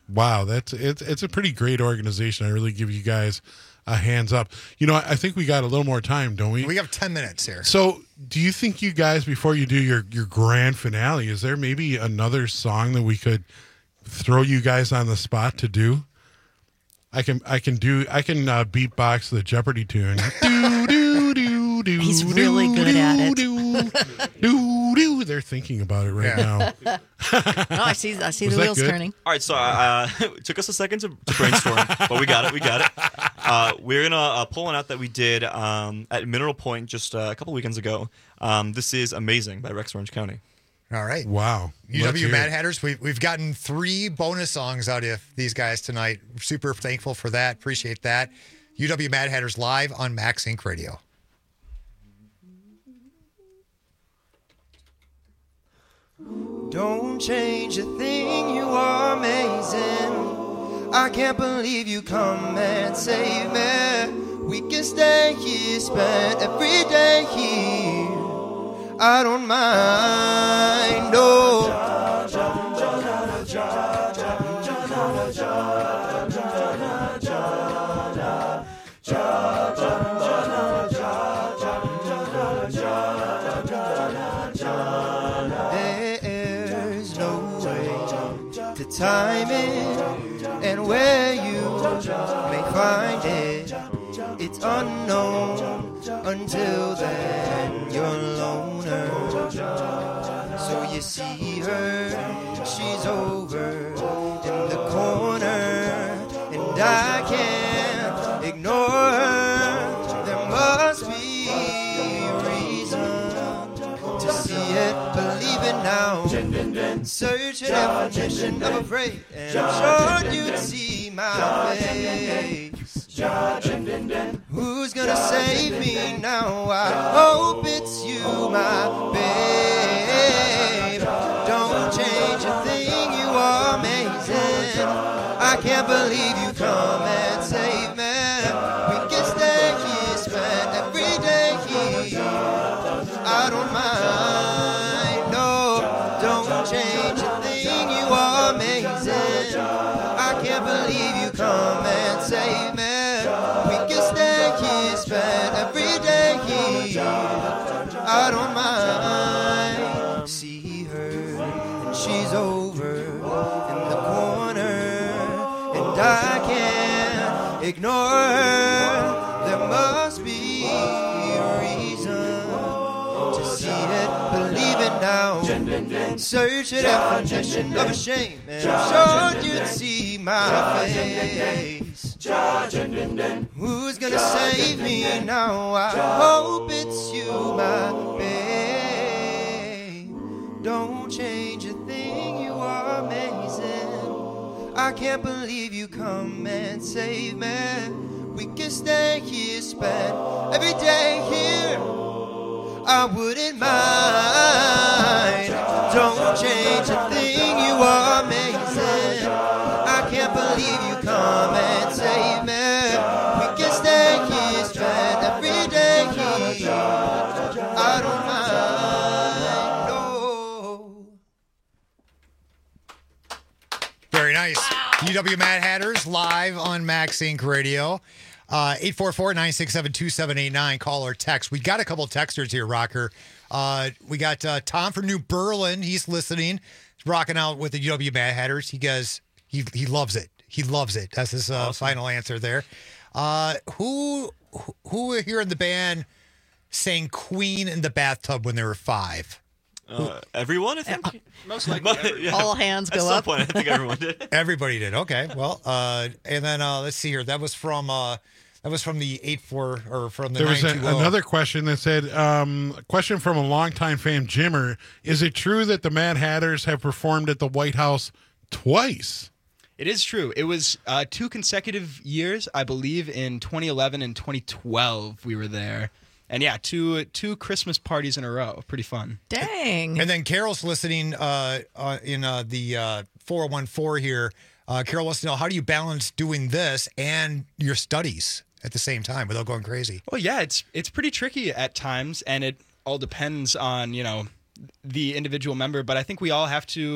Wow, it's a pretty great organization. I really give you guys a hands up. I think we got a little more time, don't we? We have 10 minutes here. So, do you think you guys, before you do your grand finale, is there maybe another song that we could throw you guys on the spot to do? I can beatbox the Jeopardy tune. Do do do do. He's really good at it. Do do. They're thinking about it right now. No, I see the wheels turning. All right, so it took us a second to brainstorm, but we got it. We're gonna pull one out that we did at Mineral Point just a couple weekends ago. This is "Amazing" by Rex Orange County. All right. Wow. UW Mad Hatters, we've gotten 3 bonus songs out of these guys tonight. Super thankful for that. Appreciate that. UW Mad Hatters live on Max Inc. Radio. Don't change a thing, you are amazing. I can't believe you come and save me. We can stay here, spend every day here. I don't mind, no. There's no way to time it, and where you may find it, it's unknown. Until then, you're a loner. So you see her, she's over in the corner, and I can't ignore her. There must be a reason to see it, believe it now. Search a definition of afraid, and I'm sure you'd see my face. Who's gonna save me now? I hope it's you, my babe. Don't change a thing, you are amazing. I can't believe you come and save me. We can stay here, spend every day here. I don't mind, no. Don't change a thing, you are amazing. I can't believe you come and save me. Spend every day here. I don't mind. See her, and she's over in the corner, and I can't ignore her. There must be a reason to see it, believe it now. Search a definition of a shame, and I'm sure you'd see my face. Who's gonna save me now? I hope it's you, my babe. Don't change a thing, you are amazing. I can't believe you come and save me. We can stay here, spend every day here. I wouldn't mind. Don't change a thing, you are amazing. I can't believe you come and save me. We can stay here, spend every day here. I don't mind, no. Very nice. UW Mad Hatters live on Max Inc. Radio. 844-967-2789. Call or text. We got a couple texters here, Rocker. We got Tom from New Berlin. He's listening. He's rocking out with the UW Mad Hatters. He goes, he loves it. He loves it. That's his final answer there. Who here in the band sang Queen in the bathtub when they were 5? Everyone, I think. Most likely. Yeah. All hands go At some up. point, I think everyone did. Everybody did. Okay. Well, and then let's see here. That was from the 84 or from the There was 920. another question that said, question from a longtime fan, Jimmer. Is it true that the Mad Hatters have performed at the White House twice? It is true. It was 2 consecutive years, I believe, in 2011 and 2012 we were there. And yeah, two Christmas parties in a row. Pretty fun. Dang. And then Carol's listening in the 414 here. Carol wants to know, how do you balance doing this and your studies at the same time without going crazy? Well, yeah, it's pretty tricky at times, and it all depends on, the individual member. But I think we all have to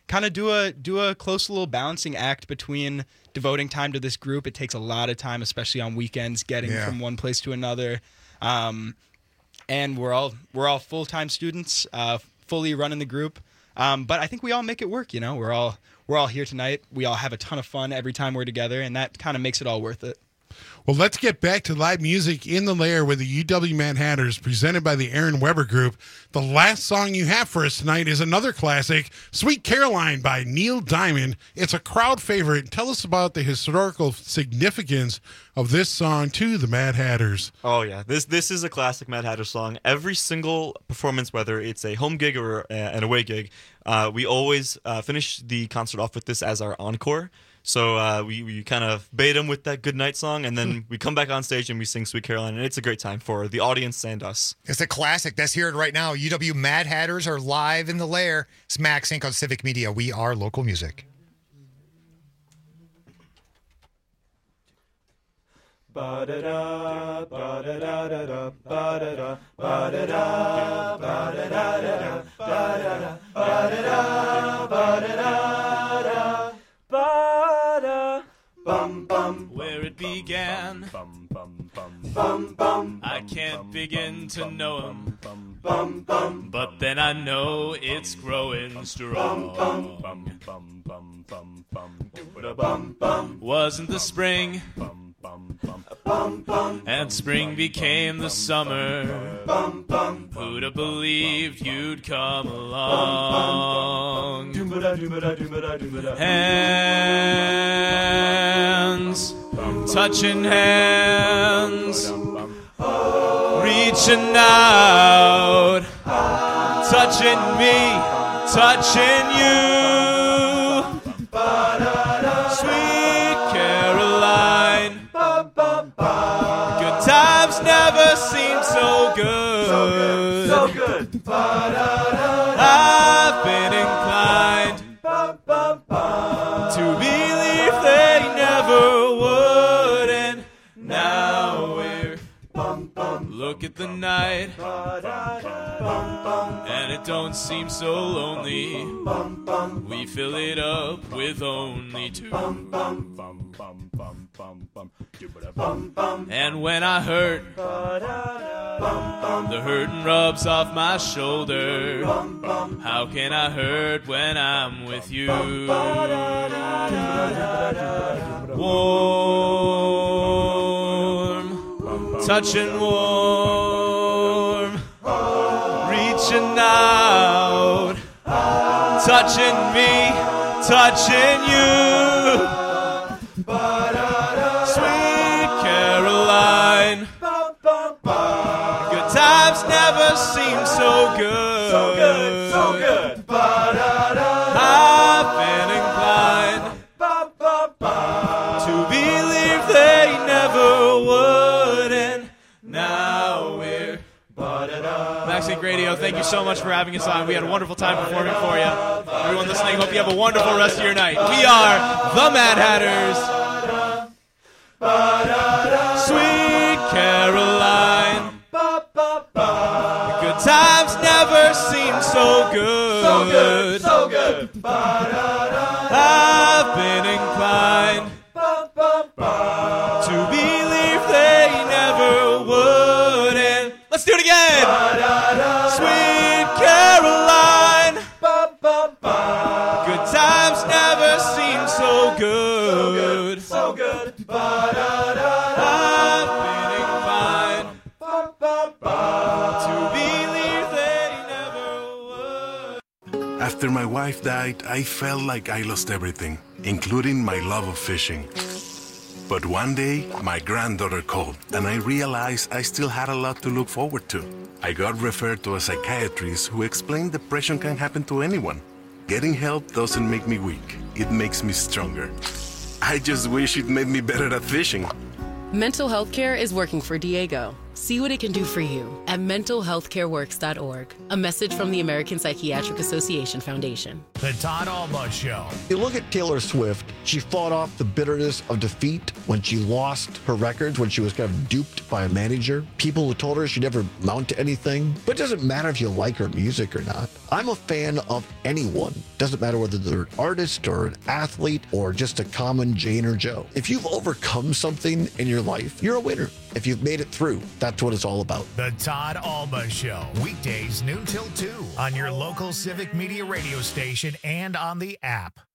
kind of do a close little balancing act between devoting time to this group. It takes a lot of time, especially on weekends, getting from one place to another. And we're all full-time students, fully running the group. But I think we all make it work. You know, we're all here tonight. We all have a ton of fun every time we're together, and that kind of makes it all worth it. Well, let's get back to live music in the Lair with the UW Mad Hatters, presented by the Aaron Weber Group. The last song you have for us tonight is another classic, Sweet Caroline by Neil Diamond. It's a crowd favorite. Tell us about the historical significance of this song to the Mad Hatters. Oh, yeah. This is a classic Mad Hatter song. Every single performance, whether it's a home gig or an away gig, we always finish the concert off with this as our encore. So we kind of bait them with that good night song, and then we come back on stage and we sing Sweet Caroline, and it's a great time for the audience and us. It's a classic. Let's hear it right now. UW Mad Hatters are live in the Lair. It's Max Inc. on Civic Media. We are local music. Ba-da-da, ba-da-da-da-da, ba-da-da, ba-da-da, ba-da-da-da-da, ba-da-da, ba-da-da, ba-da-da-da, ba-da, bum bum. Where it began, bum bum bum bum. I can't begin to know him, bum bum. but then I know it's growing strong. Bum bum bum bum bum bum bum bum. Wasn't the spring, and spring became the summer. Who'd have believed you'd come along? Hands, touching hands, reaching out, touching me, touching you. Sweet Caroline, good times never seem so good. So good. I've been inclined to believe they never would, and now we're look at the night, and it don't seem so lonely. We fill it up with only two. And when I hurt, the hurting rubs off my shoulder. How can I hurt when I'm with you? Warm, touching warm, reaching out, touching me, touching you. Sweet Caroline, good times never seem so good. So good. I've been inclined to believe they never would, and now we're Max Inc. Radio. Thank you so much for having us on. We had a wonderful time performing for you. Everyone listening, hope you have a wonderful rest of your night. We are the Mad Hatters. Sweet Caroline, good times never seem so good. So good. I've been inclined to believe they never would, and let's do it again. Sweet Caroline, good times never seem so good. So good. I've been inclined to believe they never would. After my wife died, I felt like I lost everything, including my love of fishing. But one day, my granddaughter called, and I realized I still had a lot to look forward to. I got referred to a psychiatrist who explained depression can happen to anyone. Getting help doesn't make me weak. It makes me stronger. I just wish it made me better at fishing. Mental health care is working for Diego. See what it can do for you at mentalhealthcareworks.org. A message from the American Psychiatric Association Foundation. The Todd Alba Show. You look at Taylor Swift, she fought off the bitterness of defeat when she lost her records, when she was kind of duped by a manager. People who told her she'd never amount to anything. But it doesn't matter if you like her music or not. I'm a fan of anyone. Doesn't matter whether they're an artist or an athlete or just a common Jane or Joe. If you've overcome something in your life, you're a winner. If you've made it through, that's what it's all about. The Todd Alba Show. Weekdays noon till 2 on your local Civic Media radio station and on the app.